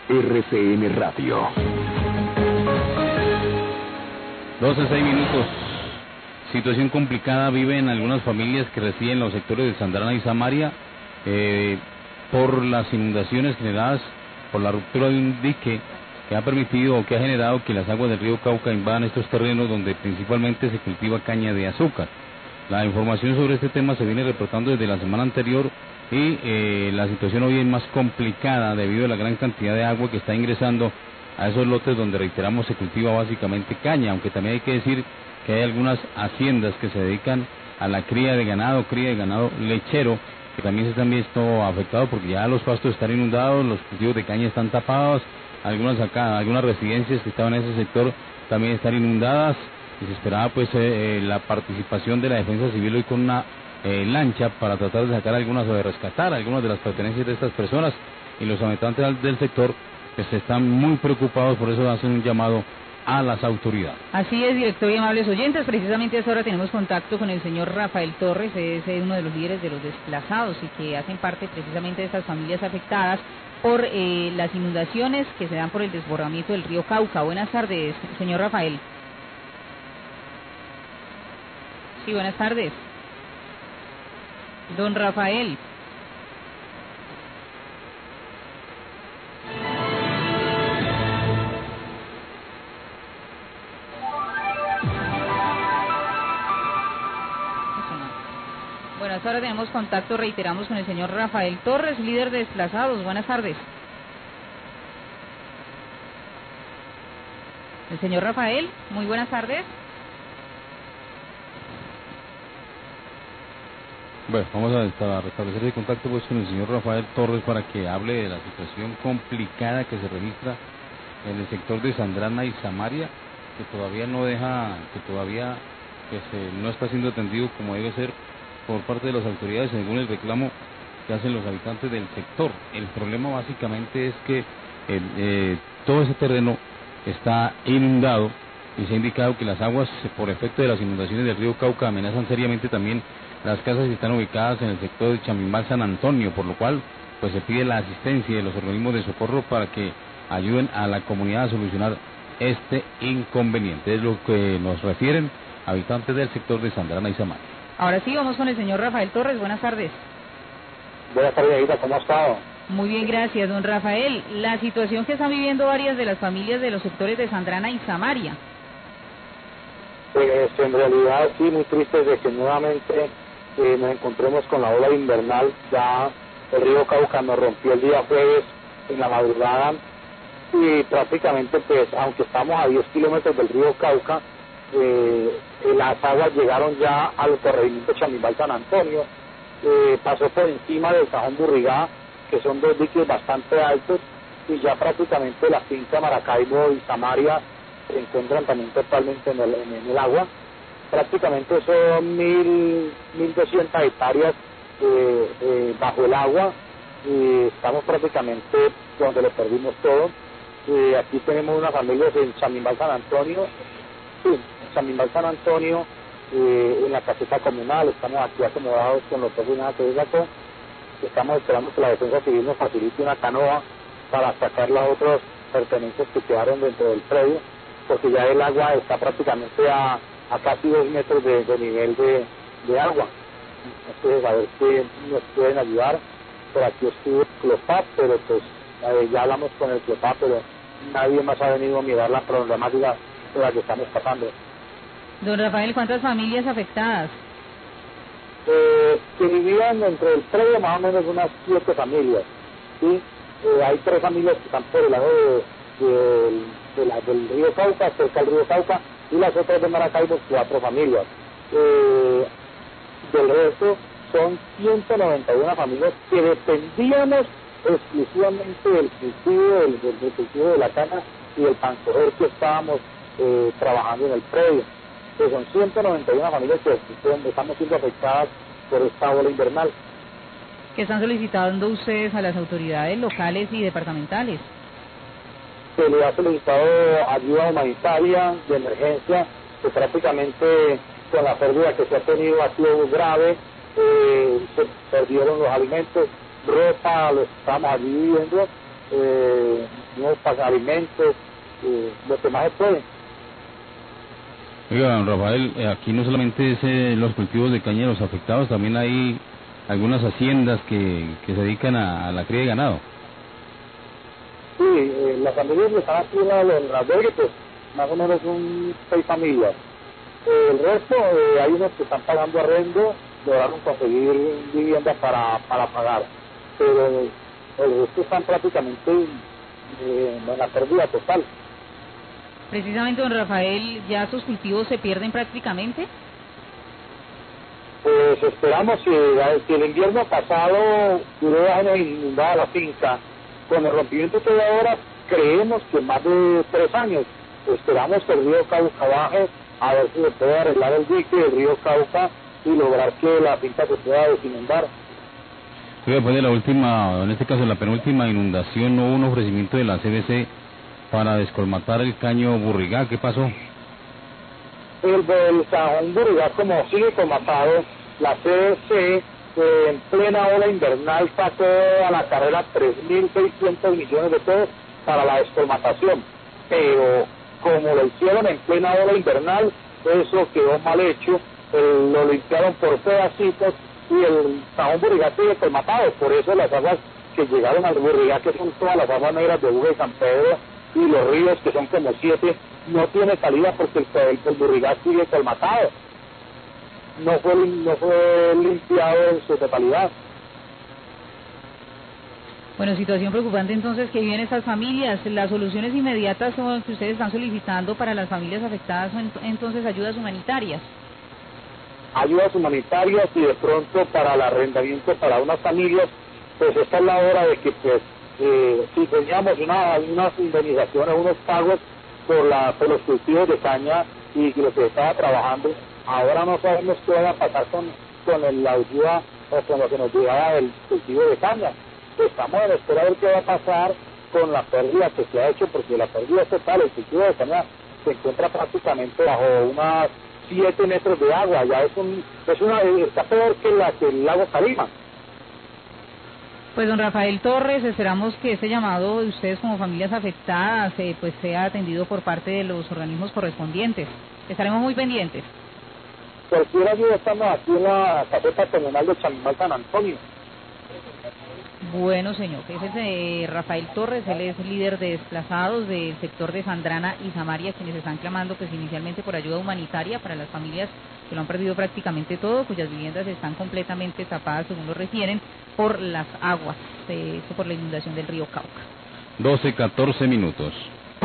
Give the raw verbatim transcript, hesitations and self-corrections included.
R C N Radio. doce, seis minutos. Situación complicada viven algunas familias que residen en los sectores de Sandrana y Samaria eh, por las inundaciones generadas por la ruptura de un dique que ha permitido o que ha generado que las aguas del río Cauca invadan estos terrenos donde principalmente se cultiva caña de azúcar. La información sobre este tema se viene reportando desde la semana anterior y eh, la situación hoy es más complicada debido a la gran cantidad de agua que está ingresando a esos lotes donde, reiteramos, se cultiva básicamente caña, aunque también hay que decir que hay algunas haciendas que se dedican a la cría de ganado, cría de ganado lechero, que también se están viendo afectados porque ya los pastos están inundados, los cultivos de caña están tapados, algunas acá, algunas residencias que estaban en ese sector también están inundadas, y se esperaba pues eh, la participación de la defensa civil hoy con una eh, lancha para tratar de sacar algunas o de rescatar algunas de las pertenencias de estas personas, y los habitantes del sector pues están muy preocupados, por eso hacen un llamado a las autoridades. Así es, director y amables oyentes, precisamente a esta hora tenemos contacto con el señor Rafael Torres, es uno de los líderes de los desplazados y que hacen parte precisamente de estas familias afectadas por eh, las inundaciones que se dan por el desbordamiento del río Cauca. Buenas tardes, señor Rafael. Sí, buenas tardes. Don Rafael. Bueno, hasta ahora tenemos contacto, reiteramos, con el señor Rafael Torres, líder de desplazados. Buenas tardes. El señor Rafael, muy buenas tardes. Bueno, vamos a restablecer el contacto pues con el señor Rafael Torres para que hable de la situación complicada que se registra en el sector de Sandrana y Samaria, que todavía no deja, que todavía que se, no está siendo atendido como debe ser por parte de las autoridades, según el reclamo que hacen los habitantes del sector. El problema básicamente es que el, eh, todo ese terreno está inundado y se ha indicado que las aguas, por efecto de las inundaciones del río Cauca, amenazan seriamente también las casas que están ubicadas en el sector de Chamimbal San Antonio, por lo cual pues se pide la asistencia de los organismos de socorro para que ayuden a la comunidad a solucionar este inconveniente. Es lo que nos refieren habitantes del sector de Sandrana y Samaria. Ahora sí, vamos con el señor Rafael Torres. Buenas tardes. Buenas tardes, Aida. ¿Cómo ha estado? Muy bien, gracias, don Rafael. La situación que están viviendo varias de las familias de los sectores de Sandrana y Samaria. Pues en realidad sí, muy triste de que nuevamente eh, nos encontremos con la ola invernal. Ya el río Cauca nos rompió el día jueves en la madrugada y prácticamente pues, aunque estamos a diez kilómetros del río Cauca, Eh, las aguas llegaron ya al corregimiento Chamimbal San Antonio, eh, pasó por encima del Cajón Burrigá, que son dos diques bastante altos, y ya prácticamente la finca Maracaibo y Samaria se encuentran también totalmente en el, en el agua. Prácticamente son mil, mil doscientas hectáreas eh, eh, bajo el agua, y estamos prácticamente donde le perdimos todo. Eh, aquí tenemos unas familias en Chamimbal San Antonio, sí, Chamimbal San Antonio, eh, en la caseta comunal. Estamos aquí acomodados con los personas que sacó. Estamos esperando que la defensa civil nos facilite una canoa para sacar las otras pertenencias que quedaron dentro del predio, porque ya el agua está prácticamente a, a casi dos metros de, de nivel de, de agua. Entonces, a ver si nos pueden ayudar. Por aquí estuvo el CLOPAP, pero pues eh, ya hablamos con el CLOPAP, pero nadie más ha venido a mirar la problemática de la que estamos pasando. Don Rafael, ¿cuántas familias afectadas? Eh, que vivían dentro del predio más o menos unas siete familias, ¿sí? Eh, hay tres familias que están por el lado de, de, de la, del río Cauca, cerca del río Cauca, y las otras de Maracaibo, cuatro familias. Eh, del resto son ciento noventa y una familias que dependíamos exclusivamente del cultivo, del, del, del cultivo de la caña y del pancoger que estábamos eh, trabajando en el predio. Que son ciento noventa y una familias que estamos siendo afectadas por esta ola invernal. ¿Qué están solicitando ustedes a las autoridades locales y departamentales? Se le ha solicitado ayuda humanitaria de emergencia, que prácticamente con la pérdida que se ha tenido ha sido grave, eh, se perdieron los alimentos, ropa, lo estamos allí viviendo, eh, no pagar alimentos, eh, lo que más se puede. Oiga, don Rafael, eh, aquí no solamente es eh, los cultivos de caña los afectados, también hay algunas haciendas que, que se dedican a, a la cría de ganado. Sí, eh, las familias que están aquí en la, en la albergue, pues más o menos son seis familias. Eh, el resto, eh, hay unos que están pagando arrendo, lograron conseguir vivienda para, para pagar, pero el resto están prácticamente eh, en la pérdida total. Precisamente, don Rafael, ¿ya sus cultivos se pierden prácticamente? Pues esperamos que, que el invierno pasado duró dos años inundada la finca. Con el rompimiento que hay ahora, creemos que más de tres años. Esperamos que el río Cauca baje, a ver si se puede arreglar el dique del río Cauca y lograr que la finca se pueda desinundar. Oiga, después de la última, en este caso la penúltima inundación, ¿no hubo un ofrecimiento de la C B C para descolmatar el caño Burrigá? ¿Qué pasó? El del Cajón Burrigá, como sigue colmatado, la C B C eh, en plena ola invernal sacó a la carrera tres mil seiscientos millones de pesos para la descolmatación, pero como lo hicieron en plena ola invernal, eso quedó mal hecho, eh, lo limpiaron por pedacitos y el Cajón Burrigá sigue colmatado. Por eso las aguas que llegaron al Burrigá, que son todas las aguas negras de Buga y San Pedro, y los ríos, que son como siete, no tiene salida porque el, el, el Burrigá sigue colmatado. No fue, no fue limpiado en su totalidad. Bueno, situación preocupante entonces que viven estas familias. Las soluciones inmediatas son que ustedes están solicitando para las familias afectadas son entonces ayudas humanitarias. Ayudas humanitarias y de pronto para el arrendamiento para unas familias, pues esta es la hora de que pues eh, si teníamos una, unas indemnizaciones, unos pagos por, la, por los cultivos de caña y lo que estaba trabajando, ahora no sabemos qué va a pasar con, con el, la ayuda o con lo que nos llegaba del cultivo de caña. Estamos en espera de ver qué va a pasar con la pérdida que se ha hecho, porque la pérdida es total. El cultivo de caña se encuentra prácticamente bajo unas siete metros de agua, ya es un, es una, está peor que la que el lago Calima. Pues don Rafael Torres, esperamos que este llamado de ustedes como familias afectadas eh, pues sea atendido por parte de los organismos correspondientes. Estaremos muy pendientes. Cualquier ayuda, estamos aquí en la caseta comunal de Chamimal San Antonio. Bueno, señor, ese es eh, Rafael Torres, él es líder de desplazados del sector de Sandrana y Samaria, quienes están clamando pues inicialmente por ayuda humanitaria para las familias que lo han perdido prácticamente todo, cuyas viviendas están completamente tapadas, según lo refieren, por las aguas, eh, por la inundación del río Cauca. doce, catorce minutos.